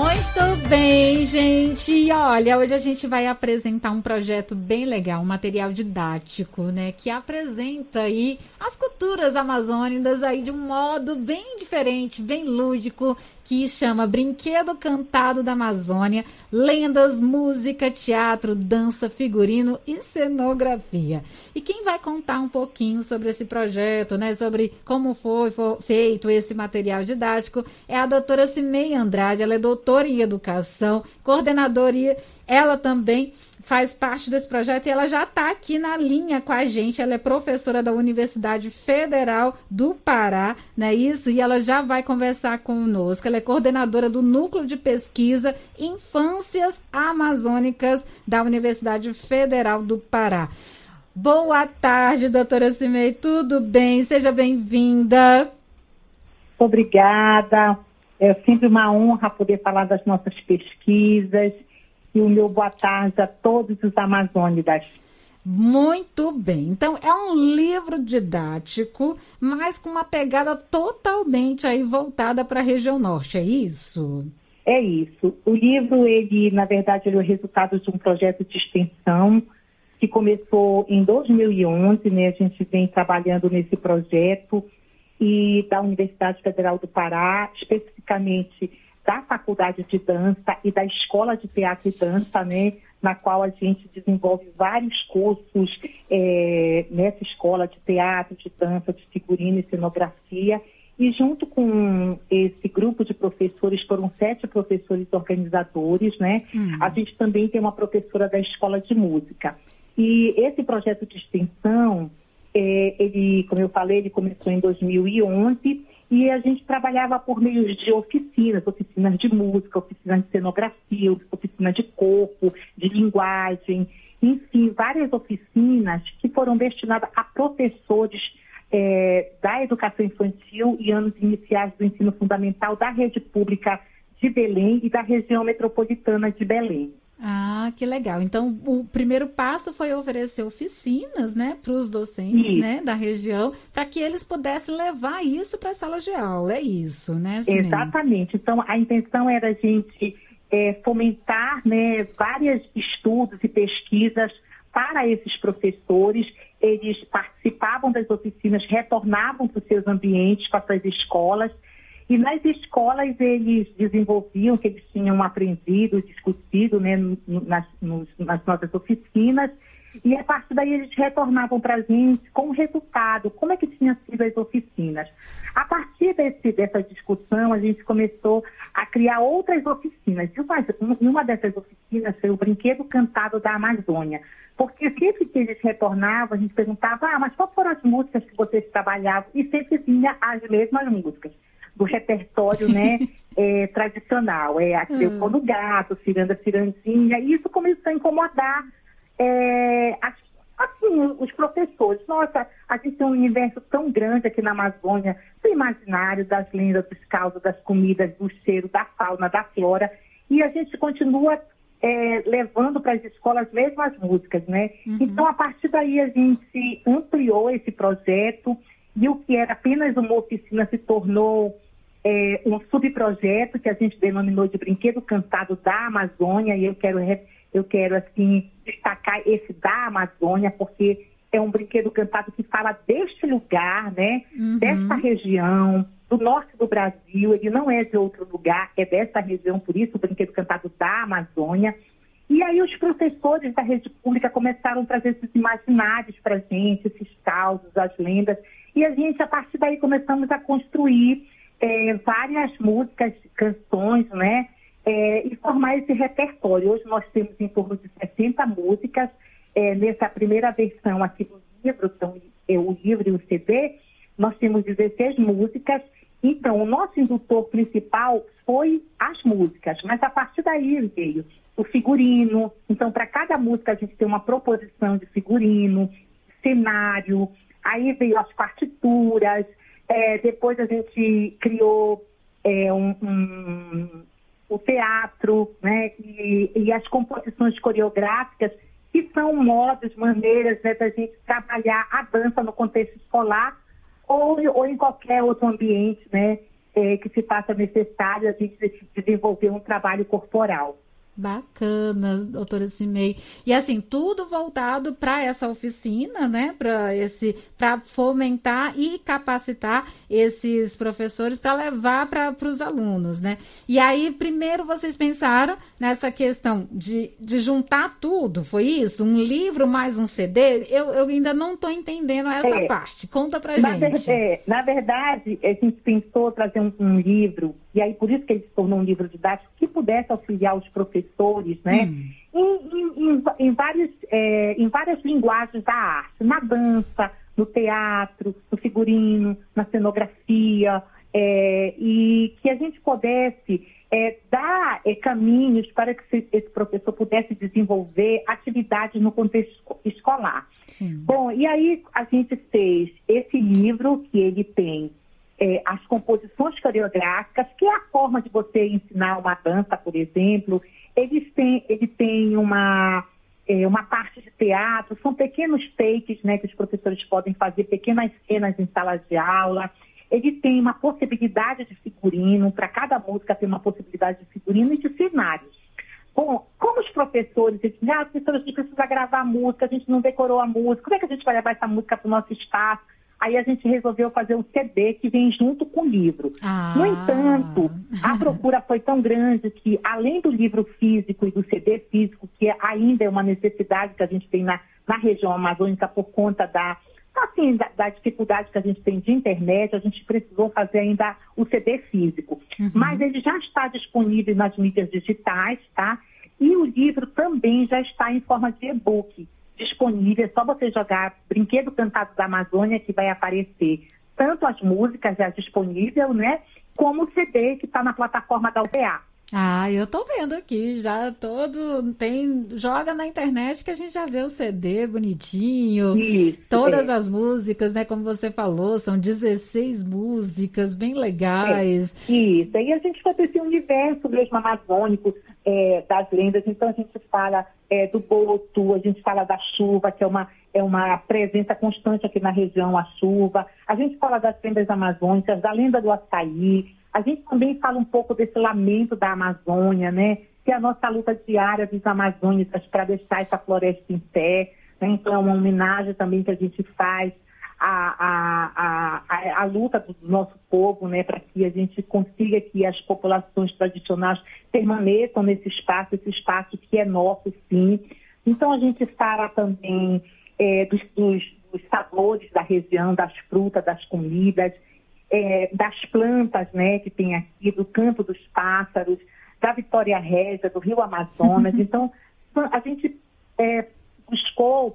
Muito bem, gente. E olha, hoje a gente vai apresentar um projeto bem legal, um material didático, né? Que apresenta aí as culturas amazônicas aí de um modo bem diferente, bem lúdico, que chama Brinquedo Cantado da Amazônia, lendas, música, teatro, dança, figurino e cenografia. E quem vai contar um pouquinho sobre esse projeto, né? Sobre como foi feito esse material didático é a doutora Cimei Andrade. Ela é doutora em educação, coordenadora, e ela também faz parte desse projeto e ela já está aqui na linha com a gente. Ela é professora da Universidade Federal do Pará, não é isso? E ela já vai conversar conosco. Ela é coordenadora do Núcleo de Pesquisa Infâncias Amazônicas da Universidade Federal do Pará. Boa tarde, doutora Cimei, tudo bem? Seja bem-vinda. Obrigada. É sempre uma honra poder falar das nossas pesquisas. E o meu boa tarde a todos os amazônidas. Muito bem. Então, é um livro didático, mas com uma pegada totalmente aí voltada para a região norte, é isso? É isso. O livro, na verdade, ele é o resultado de um projeto de extensão que começou em 2011, né? A gente vem trabalhando nesse projeto e da Universidade Federal do Pará, especificamente da Faculdade de Dança e da Escola de Teatro e Dança, né, na qual a gente desenvolve vários cursos nessa escola de teatro, de dança, de figurino e cenografia. E junto com esse grupo de professores, foram 7 professores organizadores, né? A gente também tem uma professora da Escola de Música. E esse projeto de extensão, ele, como eu falei, ele começou em 2011, e a gente trabalhava por meio de oficinas de música, oficinas de cenografia, oficina de corpo, de linguagem, enfim, várias oficinas que foram destinadas a professores da educação infantil e anos iniciais do ensino fundamental da rede pública de Belém e da região metropolitana de Belém. Ah, que legal. Então, o primeiro passo foi oferecer oficinas, né, para os docentes, né, da região, para que eles pudessem levar isso para as salas de aula. É isso, né, Cimei? Exatamente. Então, a intenção era a gente fomentar, né, vários estudos e pesquisas para esses professores. Eles participavam das oficinas, retornavam para os seus ambientes, para as suas escolas. E nas escolas eles desenvolviam o que eles tinham aprendido, discutido, né, nas nossas oficinas, e a partir daí eles retornavam para a gente com o resultado, como é que tinham sido as oficinas. A partir dessa discussão, a gente começou a criar outras oficinas. E uma dessas oficinas foi o Brinquedo Cantado da Amazônia, porque sempre que eles retornavam, a gente perguntava, mas quais foram as músicas que vocês trabalhavam? E sempre vinha as mesmas músicas do repertório, né, tradicional. Aquele Pão do Gato, Ciranda, Cirandinha, e isso começou a incomodar os professores. Nossa, a gente tem um universo tão grande aqui na Amazônia, do imaginário, das lendas, dos causos, das comidas, do cheiro, da fauna, da flora, e a gente continua levando para as escolas as mesmas músicas, né? Então, a partir daí, a gente ampliou esse projeto, e o que era apenas uma oficina se tornou um subprojeto que a gente denominou de Brinquedo Cantado da Amazônia, e eu quero assim, destacar esse da Amazônia, porque é um brinquedo cantado que fala deste lugar, né, dessa região, do norte do Brasil. Ele não é de outro lugar, é dessa região, por isso o Brinquedo Cantado da Amazônia. E aí os professores da rede pública começaram a trazer esses imaginários para a gente, esses causos, as lendas, e a gente, a partir daí, começamos a construir várias músicas, canções, né, e formar esse repertório. Hoje nós temos em torno de 60 músicas, nessa primeira versão aqui do livro, então, o livro e o CD, nós temos 16 músicas. Então, o nosso indutor principal foi as músicas, mas a partir daí veio o figurino. Então, para cada música a gente tem uma proposição de figurino, cenário, aí veio as partituras, depois a gente criou o teatro, né, e as composições coreográficas, que são modos, maneiras, né, da gente trabalhar a dança no contexto escolar ou em qualquer outro ambiente, né, que se faça necessário a gente desenvolver um trabalho corporal. Bacana, doutora Cimei. E assim, tudo voltado para essa oficina, né? Para fomentar e capacitar esses professores para levar para os alunos, né? E aí, primeiro vocês pensaram nessa questão de juntar tudo, foi isso? Um livro mais um CD? Eu ainda não estou entendendo essa parte. Conta pra gente. Na verdade, a gente pensou trazer um livro, e aí por isso que ele se tornou um livro didático, que pudesse auxiliar os professores, né? Em várias linguagens da arte, na dança, no teatro, no figurino, na cenografia, e que a gente pudesse dar caminhos para que esse professor pudesse desenvolver atividades no contexto escolar. Sim. Bom, e aí a gente fez esse livro, que ele tem as composições coreográficas, que é a forma de você ensinar uma dança, por exemplo. Ele tem uma parte de teatro, são pequenos takes, né, que os professores podem fazer, pequenas cenas em salas de aula. Ele tem uma possibilidade de figurino, para cada música tem uma possibilidade de figurino e de cenários. Bom, como os professores dizem, professor, a gente precisa gravar a música, a gente não decorou a música, como é que a gente vai levar essa música para o nosso espaço? Aí a gente resolveu fazer um CD que vem junto com o livro. No entanto, a procura foi tão grande que, além do livro físico e do CD físico, que ainda é uma necessidade que a gente tem na região amazônica por conta da dificuldade que a gente tem de internet, a gente precisou fazer ainda o CD físico. Mas ele já está disponível nas mídias digitais, tá? E o livro também já está em forma de e-book disponível. É só você jogar Brinquedo Cantado da Amazônia, que vai aparecer tanto as músicas já disponível, né? Como o CD que está na plataforma da UPA. Eu tô vendo aqui, já joga na internet que a gente já vê o CD bonitinho, todas as músicas, né, como você falou, são 16 músicas bem legais. Isso, aí a gente vai ter esse universo mesmo amazônico das lendas, então a gente fala do boto, a gente fala da chuva, que é uma presença constante aqui na região, a chuva, a gente fala das lendas amazônicas, da lenda do açaí. A gente também fala um pouco desse lamento da Amazônia, né? Que é a nossa luta diária dos amazônicas para deixar essa floresta em pé. Né? Então, é uma homenagem também que a gente faz à luta do nosso povo, né? Para que a gente consiga que as populações tradicionais permaneçam nesse espaço que é nosso, sim. Então, a gente fala também dos sabores da região, das frutas, das comidas, das plantas, né, que tem aqui, do canto dos pássaros, da Vitória Régia, do Rio Amazonas. Então, a gente buscou,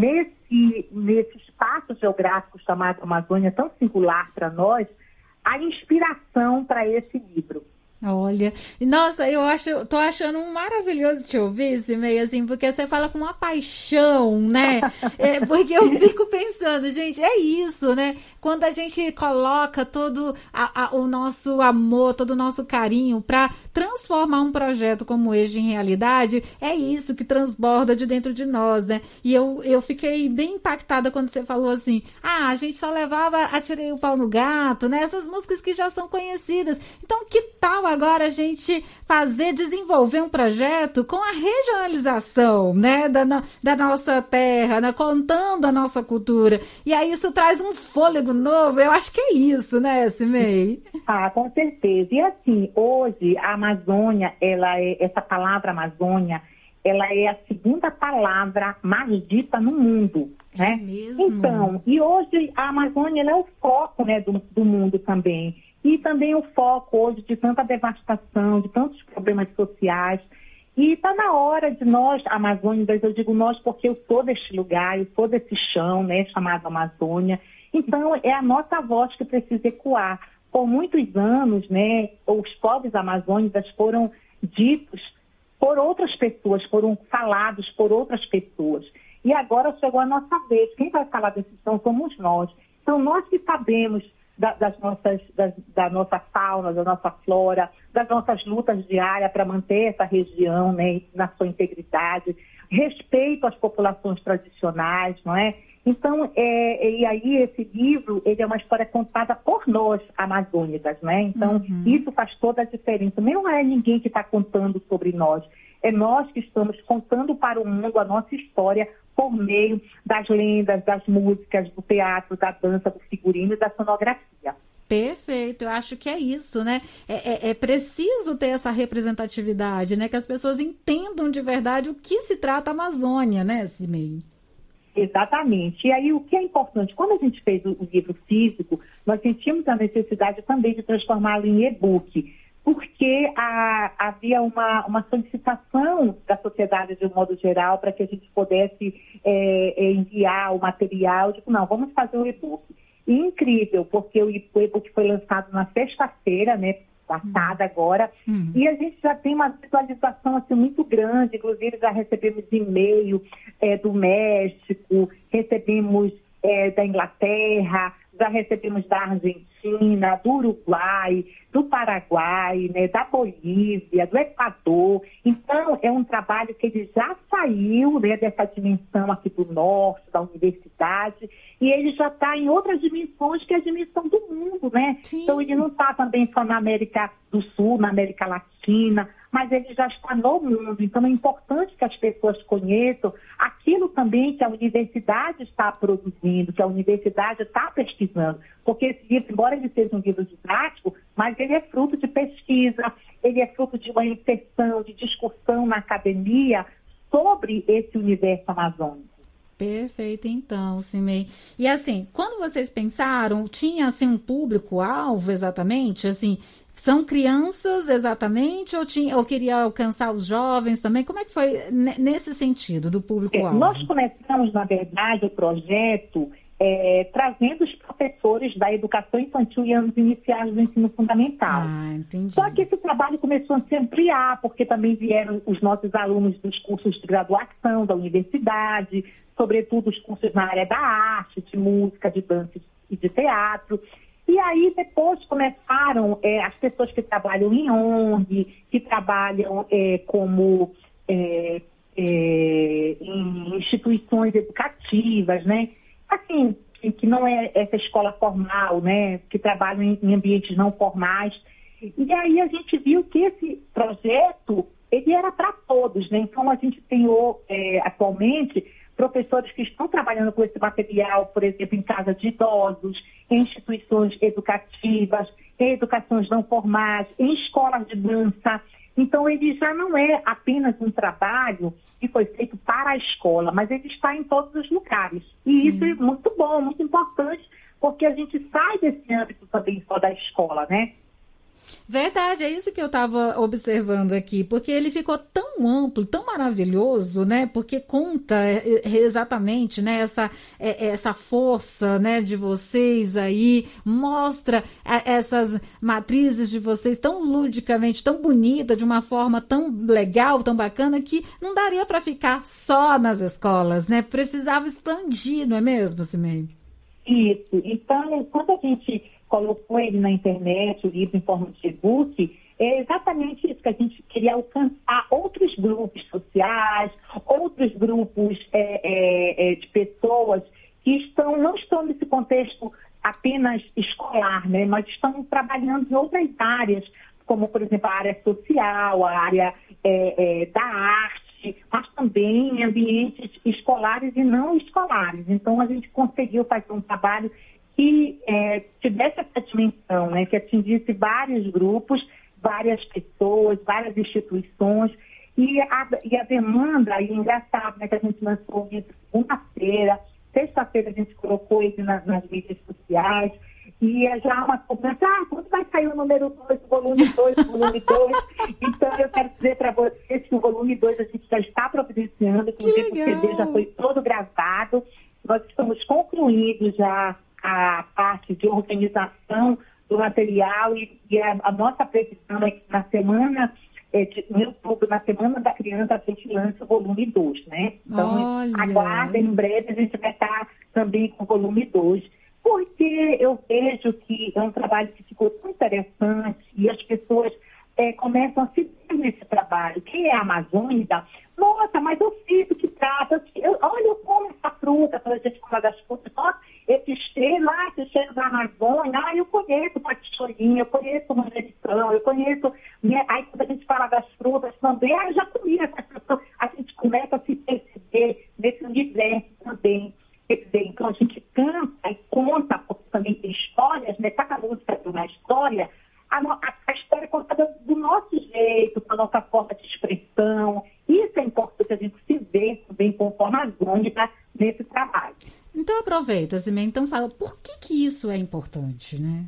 nesse espaço geográfico chamado Amazônia, tão singular para nós, a inspiração para esse livro. Olha, nossa, tô achando maravilhoso te ouvir, Cimei, assim, porque você fala com uma paixão, né? Porque eu fico pensando, gente, é isso, né? Quando a gente coloca todo o nosso amor, todo o nosso carinho para transformar um projeto como este em realidade, é isso que transborda de dentro de nós, né? E eu fiquei bem impactada quando você falou assim, a gente só levava Atirei o Pau no Gato, né? Essas músicas que já são conhecidas. Então, que tal agora a gente desenvolver um projeto com a regionalização, né, da nossa terra, né, contando a nossa cultura. E aí isso traz um fôlego novo. Eu acho que é isso, né, Cimei? Com certeza. E assim, hoje a Amazônia, essa palavra Amazônia, ela é a segunda palavra mais dita no mundo, né? É mesmo? Então, e hoje a Amazônia, ela é o foco, né, do mundo também. E também o foco hoje de tanta devastação, de tantos problemas sociais. E está na hora de nós, amazônicas, eu digo nós porque eu sou deste lugar, eu sou desse chão, né, chamado Amazônia. Então, é a nossa voz que precisa ecoar. Por muitos anos, né, os povos amazônicos foram ditos por outras pessoas, foram falados por outras pessoas. E agora chegou a nossa vez. Quem vai falar desse chão somos nós. Então, nós que sabemos da nossa fauna, da nossa flora, das nossas lutas diárias para manter essa região, né, na sua integridade, respeito às populações tradicionais, não é? Então, e aí esse livro, ele é uma história contada por nós, amazônicas, né? Então, isso faz toda a diferença. Não é ninguém que está contando sobre nós. É nós que estamos contando para o mundo a nossa história por meio das lendas, das músicas, do teatro, da dança, do figurino e da sonografia. Perfeito, eu acho que é isso, né? É preciso ter essa representatividade, né? Que as pessoas entendam de verdade o que se trata a Amazônia, né, Cimei? Exatamente. E aí, o que é importante, quando a gente fez o livro físico, nós sentimos a necessidade também de transformá-lo em e-book, porque havia uma solicitação da sociedade, de um modo geral, para que a gente pudesse enviar o material. Tipo, não, vamos fazer o e-book. E incrível, porque o e-book foi lançado na sexta-feira, né? Passada agora, e a gente já tem uma visualização assim, muito grande, inclusive já recebemos e-mail do México, recebemos da Inglaterra, já recebemos da Argentina, do Uruguai, do Paraguai, né, da Bolívia, do Equador. Então, é um trabalho que ele já saiu, né, dessa dimensão aqui do norte, da universidade, e ele já está em outras dimensões, que é a dimensão do mundo, né? Sim. Então, ele não está também só na América do Sul, na América Latina, mas ele já está no mundo. Então, é importante que as pessoas conheçam aquilo também que a universidade está produzindo, que a universidade está pesquisando. Porque esse livro, embora ele seja um livro didático, mas ele é fruto de pesquisa, ele é fruto de uma inserção, de discussão na academia sobre esse universo amazônico. Perfeito, então, Cimei. E assim, quando vocês pensaram, tinha assim um público-alvo exatamente? Assim, são crianças exatamente ou queria alcançar os jovens também? Como é que foi nesse sentido do público-alvo? Nós começamos, na verdade, o projeto trazendo os professores da educação infantil e anos iniciais do ensino fundamental. Entendi. Só que esse trabalho começou a se ampliar, porque também vieram os nossos alunos dos cursos de graduação da universidade, sobretudo os cursos na área da arte, de música, de dança e de teatro. E aí depois começaram as pessoas que trabalham em ONG, que trabalham como em instituições educativas, né? Assim, que não é essa escola formal, né? Que trabalham em ambientes não formais. E aí a gente viu que esse projeto, ele era para todos, né? Então a gente tem atualmente professores que estão trabalhando com esse material, por exemplo, em casa de idosos, em instituições educativas, em educações não formais, em escolas de dança. Então, ele já não é apenas um trabalho que foi feito para a escola, mas ele está em todos os lugares. E Sim. Isso é muito bom, muito importante, porque a gente sai desse âmbito também só da escola, né? Verdade, é isso que eu estava observando aqui, porque ele ficou tão amplo, tão maravilhoso, né? Porque conta exatamente, né, essa força, né, de vocês aí, mostra essas matrizes de vocês tão ludicamente, tão bonita, de uma forma tão legal, tão bacana, que não daria para ficar só nas escolas, né? Precisava expandir, não é mesmo, Cimei? Isso. Então, quando a gente colocou ele na internet, o livro em forma de e-book, é exatamente isso, que a gente queria alcançar outros grupos sociais, outros grupos de pessoas que não estão nesse contexto apenas escolar, né, mas estão trabalhando em outras áreas, como, por exemplo, a área social, a área da arte, mas também em ambientes escolares e não escolares. Então, a gente conseguiu fazer um trabalho que tivesse essa dimensão, né, que atingisse vários grupos, várias pessoas, várias instituições, e a demanda, e engraçado, né, que a gente lançou o livro segunda-feira, sexta-feira a gente colocou ele nas mídias sociais, e já uma cobrança, quando vai sair o número 2, o volume 2, o volume 2? Então, eu quero dizer para vocês que o volume 2 a gente já está providenciando, inclusive o CD já foi todo gravado, nós estamos concluindo já a parte de organização do material e a nossa previsão é que na semana em outubro, na Semana da Criança, a gente lança o volume 2, né? Então, aguardem, em breve a gente vai estar também com o volume 2, porque eu vejo que é um trabalho que ficou tão interessante e as pessoas começam a se ver nesse trabalho. Quem é amazônica, nossa, mas eu sinto que trata, olha, eu como essa fruta, frutas, quando a gente fala das frutas, nossa, esse cheiro da Amazônia, eu conheço paticholinha, eu conheço manjericão, eu conheço, né? Aí quando a gente fala das frutas também, eu já comi essas frutas, a gente começa a se perceber nesse universo também. Quer dizer, então a gente canta e conta, porque também tem histórias, né? Cada música tem uma história, a história é contada do nosso jeito, com a nossa forma de expressão. Isso é importante a gente se ver também com forma amazônica nesse trabalho. Então aproveita, Cimei, então fala, por que isso é importante, né?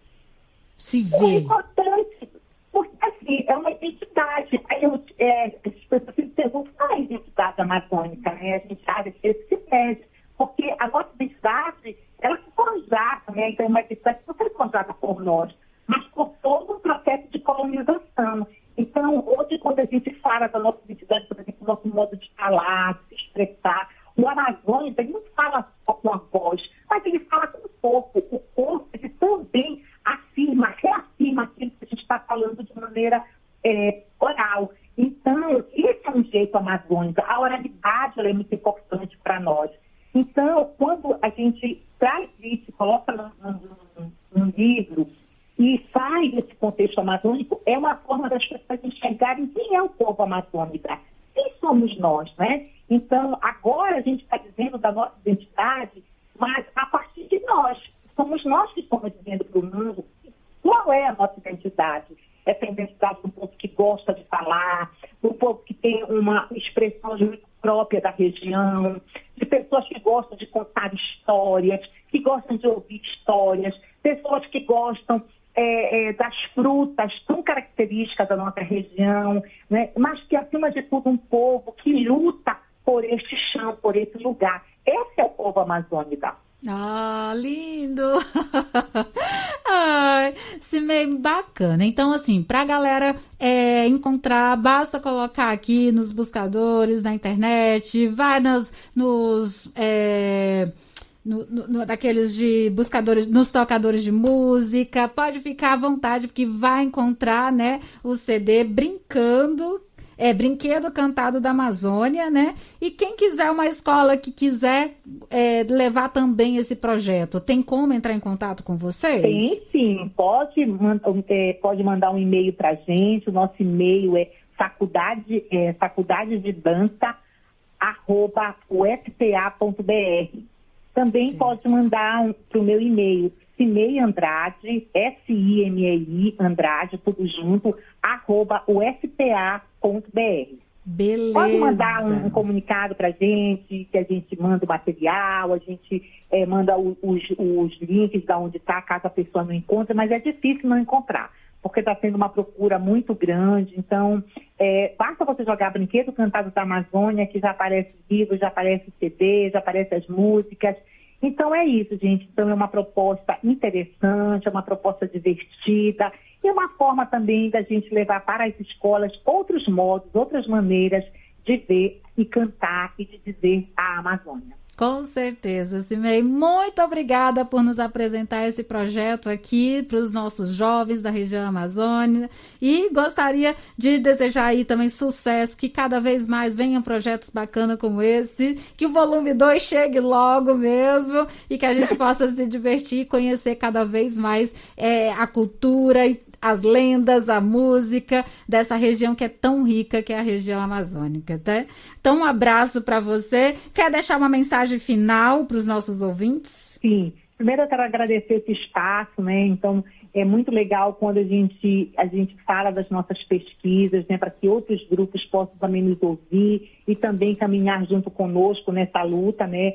Se ver. É importante, porque assim, é uma identidade. Aí as pessoas se perguntam, qual é a identidade amazônica, né? A gente sabe que isso se perde, porque a nossa identidade, ela se forjada, né? Então é uma identidade que não foi forjada por nós, mas por todo um processo de colonização. Então, hoje, quando a gente fala da nossa identidade, por exemplo, do nosso modo de falar, de se expressar, o amazônico, ele não fala só com a voz, mas ele fala com o corpo. O corpo, ele também reafirma aquilo que a gente está falando de maneira oral. Então, esse é um jeito amazônico. A oralidade, ela é muito importante para nós. Então, quando a gente traz isso, coloca num livro, e sai desse contexto amazônico, é uma forma das pessoas enxergarem quem é o povo amazônico, quem somos nós, né? Então, agora a gente está dizendo da nossa identidade, mas a partir de nós. Somos nós que estamos dizendo para o mundo qual é a nossa identidade. Essa identidade do povo que gosta de falar, do povo que tem uma expressão muito própria da região, de pessoas que gostam de contar histórias, que gostam de ouvir histórias, pessoas que gostam das frutas tão características da nossa região, né? Mas que, acima de tudo, um povo que luta por este chão, por esse lugar. Esse é o povo amazônico. Ah, lindo! Ai, Cimei, bacana. Então, assim, para a galera encontrar, basta colocar aqui nos buscadores da internet, vai daqueles de buscadores, nos tocadores de música, pode ficar à vontade, porque vai encontrar, né, o CD Brinquedo Cantado da Amazônia, né? E quem quiser, uma escola que quiser levar também esse projeto, tem como entrar em contato com vocês? Tem, sim. Pode mandar um e-mail para a gente. O nosso e-mail é faculdadededança@ufpa.br. Também pode mandar para o meu e-mail, Cimei Andrade, SIMEI Andrade, tudo junto, @ufpa.br. Beleza. Pode mandar um comunicado para a gente, que a gente manda o material, a gente manda os links de onde está, caso a pessoa não encontre, mas é difícil não encontrar, porque está sendo uma procura muito grande. Então, basta você jogar Brinquedo Cantado da Amazônia, que já aparece livro, já aparece CD, já aparece as músicas. Então é isso, gente. Então é uma proposta interessante, é uma proposta divertida e é uma forma também da gente levar para as escolas outros modos, outras maneiras de ver e cantar e de dizer a Amazônia. Com certeza, Cimei. Muito obrigada por nos apresentar esse projeto aqui para os nossos jovens da região Amazônia. E gostaria de desejar aí também sucesso, que cada vez mais venham projetos bacanas como esse, que o volume 2 chegue logo mesmo e que a gente possa se divertir e conhecer cada vez mais a cultura e as lendas, a música dessa região que é tão rica, que é a região amazônica, tá? Então, um abraço para você. Quer deixar uma mensagem final para os nossos ouvintes? Sim. Primeiro, eu quero agradecer esse espaço, né? Então, é muito legal quando a gente fala das nossas pesquisas, né? Para que outros grupos possam também nos ouvir e também caminhar junto conosco nessa luta, né?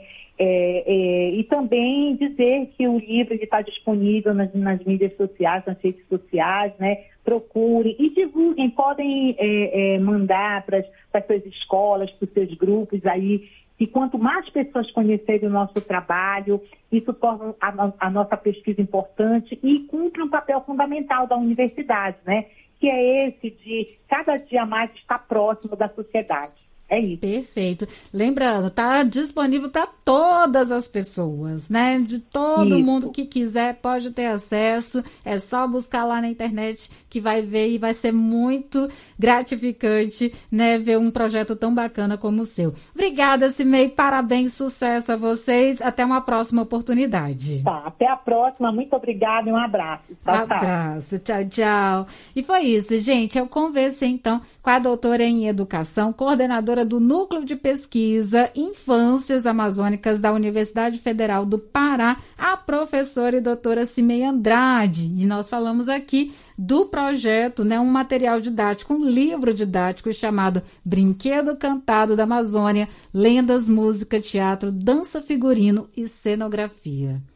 E também dizer que o livro está disponível nas mídias sociais, nas redes sociais, né? Procurem e divulguem, podem mandar para as suas escolas, para os seus grupos aí, e quanto mais pessoas conhecerem o nosso trabalho, isso torna a nossa pesquisa importante e cumpre um papel fundamental da universidade, né? Que é esse de cada dia mais estar próximo da sociedade. É isso. Perfeito. Lembrando, está disponível para todas as pessoas, né? De todo mundo que quiser pode ter acesso. É só buscar lá na internet que vai ver e vai ser muito gratificante, né? Ver um projeto tão bacana como o seu. Obrigada, Cimei. Parabéns, sucesso a vocês. Até uma próxima oportunidade. Tá, até a próxima. Muito obrigada e um abraço. Abraço. Tchau, tchau. E foi isso, gente. Eu conversei, então, com a doutora em Educação, coordenadora do Núcleo de Pesquisa Infâncias Amazônicas da Universidade Federal do Pará, a professora e doutora Cimei Andrade. E nós falamos aqui do projeto, né, um material didático, um livro didático chamado Brinquedo Cantado da Amazônia, Lendas, Música, Teatro, Dança, Figurino e Cenografia.